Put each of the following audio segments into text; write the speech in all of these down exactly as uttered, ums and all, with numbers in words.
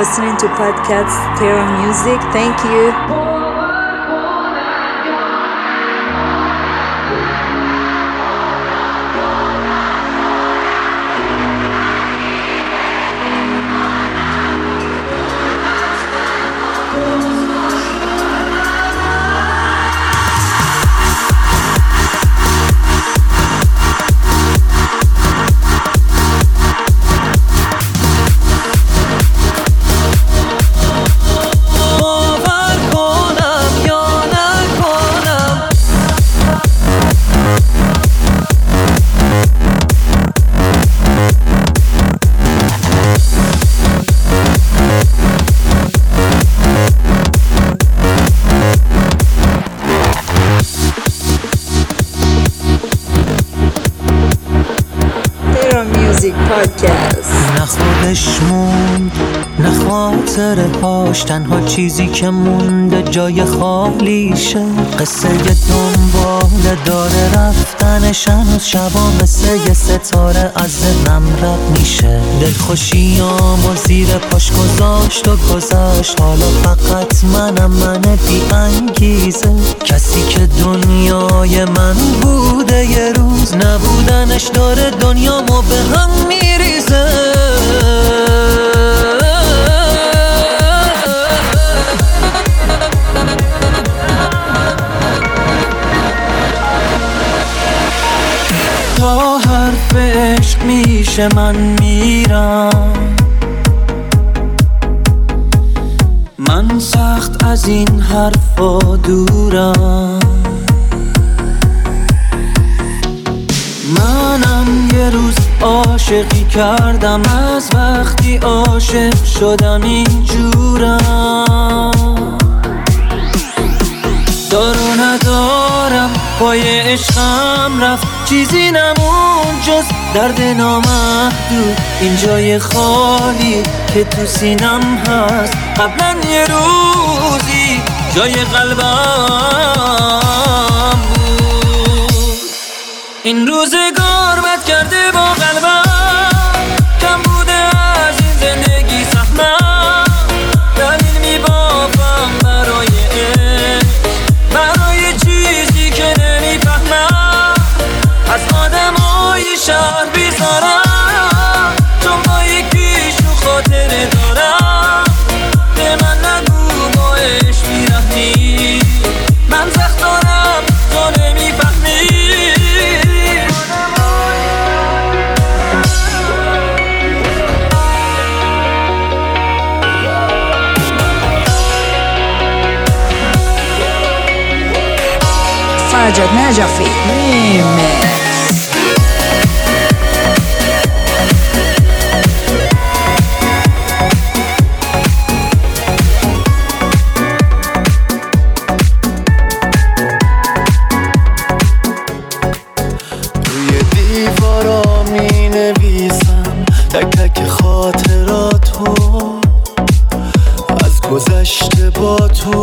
listening to podcast Terra Music. Thank you. نه خودش موند نه خاطره هاش، تنها چیزی که مونده جای خالیشه. قصه دنباله داره رفتنش، هنوز شبا مثل یه ستاره از ذهنم رد میشه. دلخوشیامو زیر پاش گذاشت و گذاشت، حالا فقط منم من بی انگیزه. کسی که دنیای من بوده یه روز، نبودنش داره دنیامو به هم میریزه. تا حرف عشق میشه من میرم، من سخت از این حرفا دورم. منم یه روز عاشقی کردم، از وقتی عاشق شدم اینجورم. دارو ندارم پای عشقم رفت، چیزی نمون جز درد نامحدود. این جای خالی که تو سینم هست، قبلا یه روزی جای قلبم بود. این روزگار بد کرده با قلبم، کم بوده از این زندگی سهمم. دلیل میبافم برای عشق، برای چیزی که نمیفهمم. از آدمای شهر بیزارم، چون با یکیش رو خاطره دارم. به من نگو با عشق میرهنی، من سخت دارم تو نمیفهمی. فرجاد نجفی ریمیکس. روی دیوارا می نویسم تک تک خاطراتو، از گذشته با تو.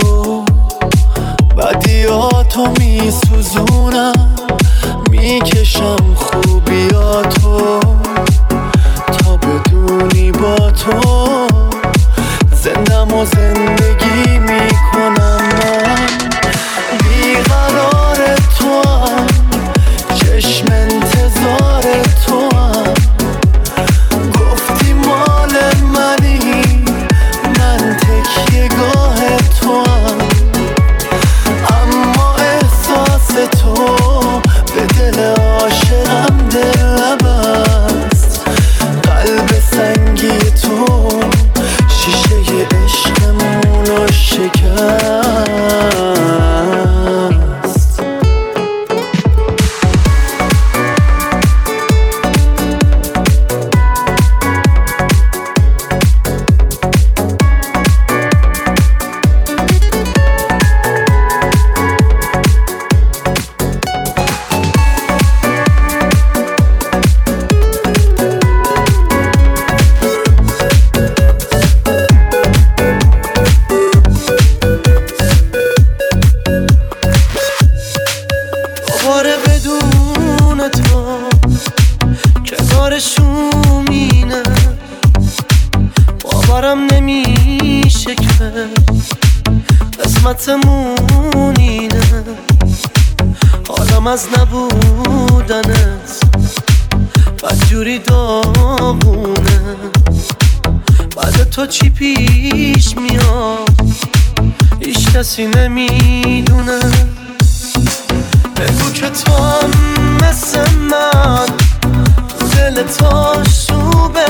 بدیاتو می سوزونم، می کشم خوبیاتو، تا بدونی با تو زندم و زندگی می کنم. من بیقرار تو هم، چشم انتظار تو هم. گفتی مال منی، من تکیه گاه تو هم. تو به دل عاشقم دل نبست، قلب سنگی تو شیشه عشقمونو شکست. باورم نمیشه که قسمتمون اینه، حالم از نبودنت بدجوری داغونه. بعد تو چی پیش میاد هیچ کسی نمیدونه. بگو که تو هم مثل من دلت آشوبه،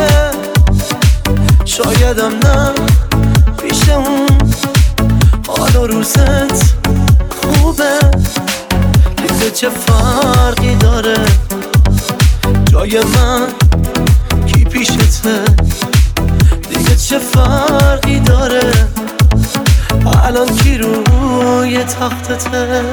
شایدم نه پیش اون حال و روزت خوبه. دیگه چه فرقی داره جای من کی پیشته، دیگه چه فرقی داره الان کی روی تختته.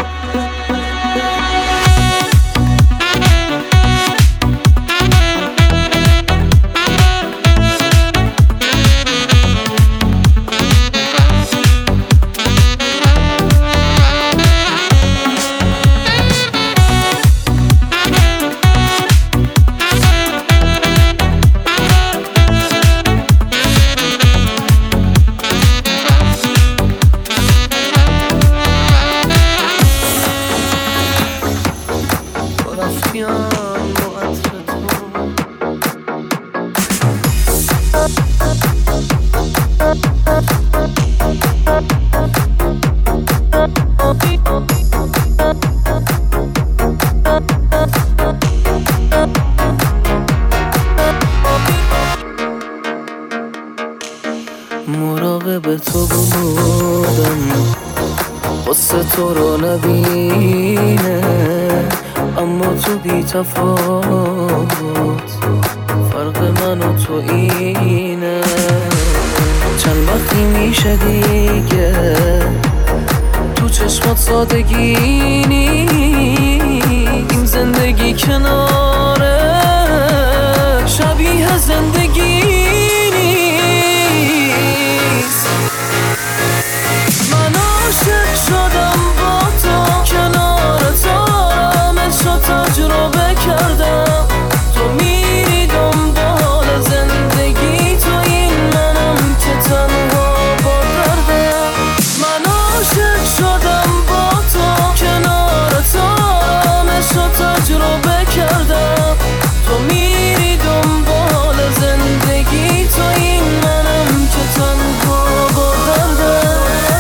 مراقب تو بودم قصه تو رو نبینه، اما تو بی تفاوت فرق من و تو اینه. چند وقتی میشه دیگه تو چشمات سادگی این زندگی کناره شبیه زندگی نیست. من عاشق شدم با تو، کنار تو آرامشو تجربه کردم. تو میری دنبال زندگی، تو این منم که تنها با دردم. من عاشق شدم با تو، کنار تو آرامشو تجربه کردم. تو میری دنبال زندگی، تو این منم که تنها با دردم.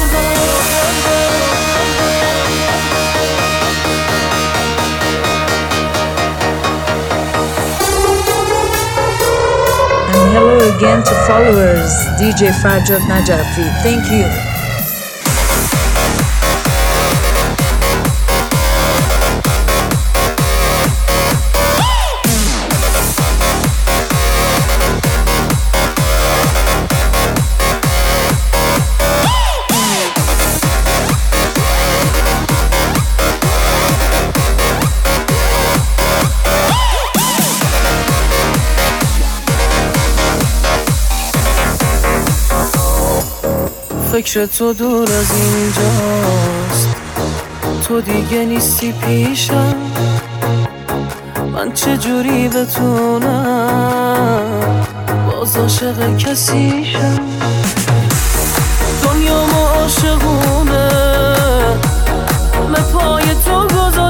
And hello again to followers, D J Farjad Najafi. Thank you. فکر تو دور از اینجاست، تو دیگه نیستی پیشم. من چجوری بتونم باز عاشق کسیشم؟ دنیا ما عاشقونه من پای تو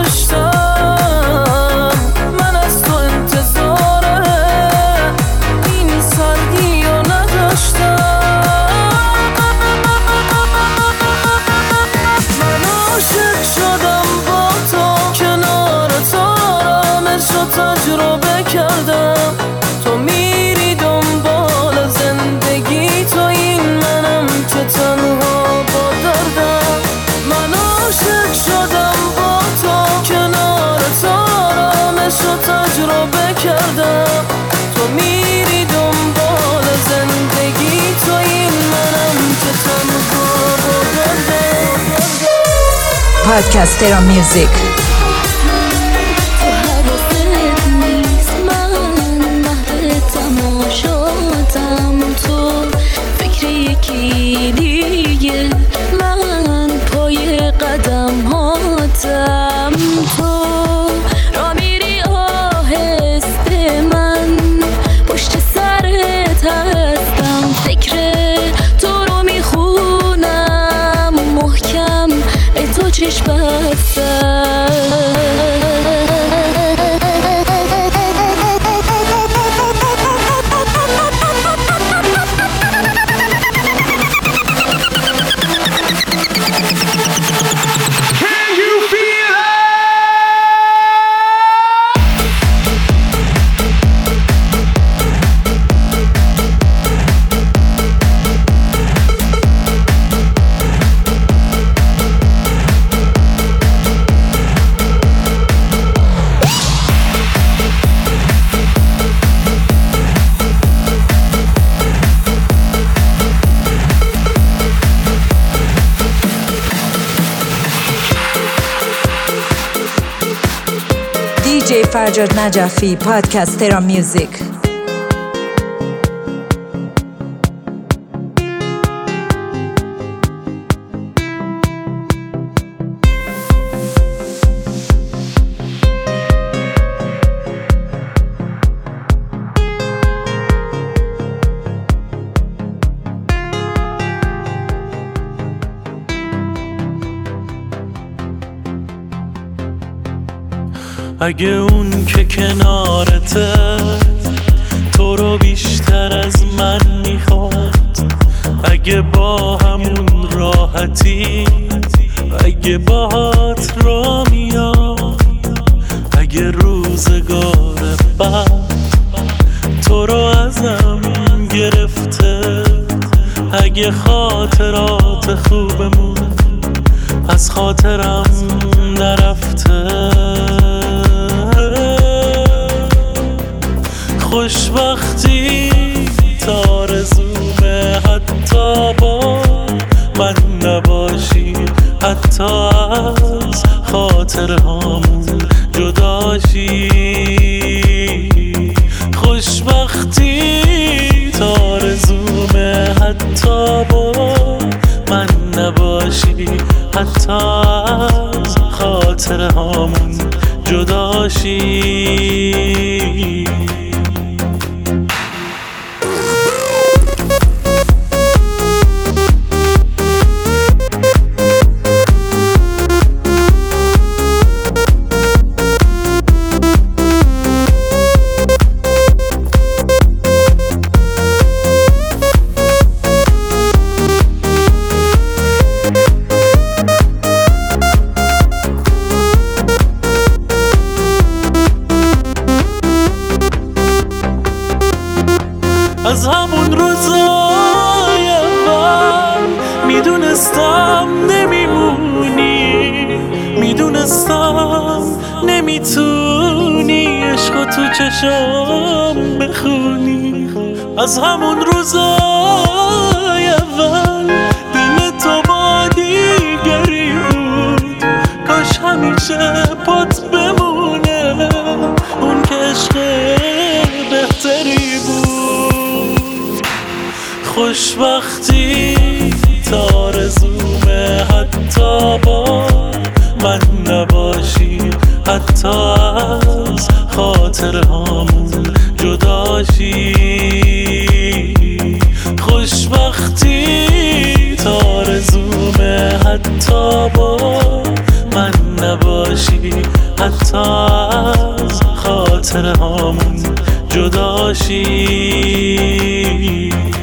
گذاشتم. من از تو انتظاره این سردی رو نداشتم. تجربه کردم تو میری دنبال زندگی، تو این منم که تنها با دردم. من عاشق شدم با تو، کنار تو آرامشو تجربه کردم. تو میری دنبال زندگی، تو این منم که تنها با دردم. Podcast Terra Music. دیگه من پای قدم هاتم، تو را میری آهسته، من پشت سرت هستم. فکر فرجاد نجفی پادکست ترا میوزیک. اگه اون که کنارته تو رو بیشتر از من میخواد، اگه با همون راحتی، اگه باهات را میاد، اگه روزگار بعد تو رو ازم گرفته، اگه خاطرات خوبمون از خاطرم نرفته، خوشبختی تارزومه حتی با من نباشی، حتی از خاطرهامون جداشی، خوشبختی تارزومه حتی با من نباشی، حتی از خاطرهامون جداشی. از همون روزای اول میدونستم نمیمونی، میدونستم نمیتونی عشقو تو چشام بخونی، از همون روزای اول دل تو با دیگری بود، کاش همیشه پات بمونه اون که عشق بهتری بود، خوشبختی تارزومه حتی با من نباشی، حتی از خاطرهامون جداشی، خوشبختی تارزومه حتی با من نباشی، حتی از خاطرهامون جداشی.